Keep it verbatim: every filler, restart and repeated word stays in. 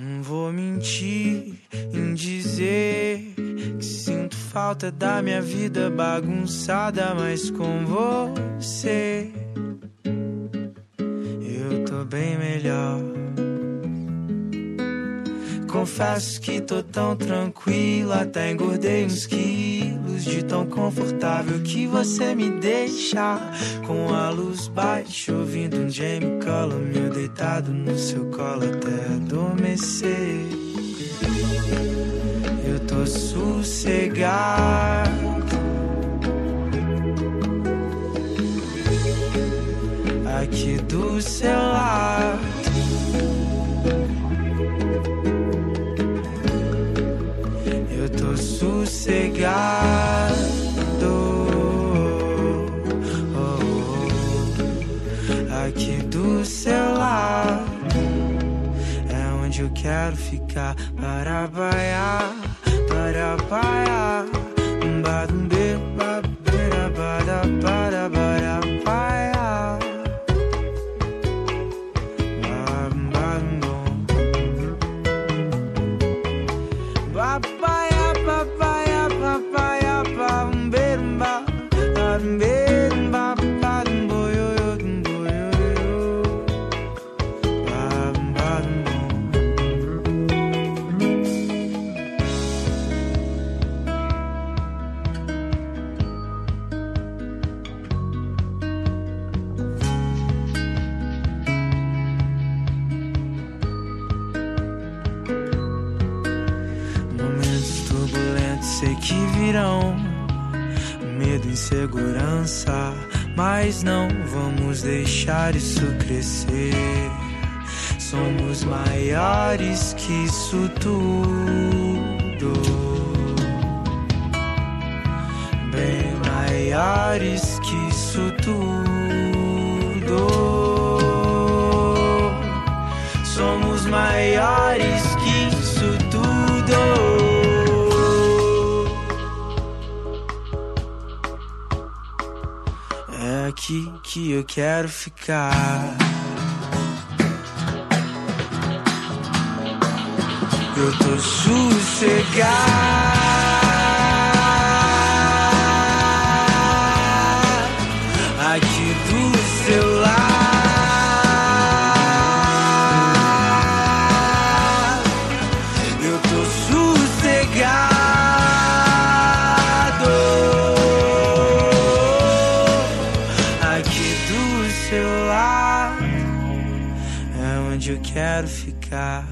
Não vou mentir em dizer que sinto falta da minha vida bagunçada, mas com você eu tô bem melhor. Confesso que tô tão tranquilo, até engordei uns quilos de tão confortável que você me deixa. Com a luz baixa, ouvindo um Jamie Cullum, eu deitado no seu colo até adormecer. Eu tô sossegado, aqui do seu lado. Eu tô sossegado, oh, oh, aqui do seu lado é onde eu quero ficar. Para baiar, para baiar, badumbe, babera, para para para baiar. Sei que virão medo, insegurança, mas não vamos deixar isso crescer. Somos maiores que isso tudo, bem maiores que isso tudo. Somos maiores que isso tudo. É aqui que eu quero ficar. Eu tô sossegado, aqui do seu lado. Eu tô sossegado, aqui do seu lado é onde eu quero ficar.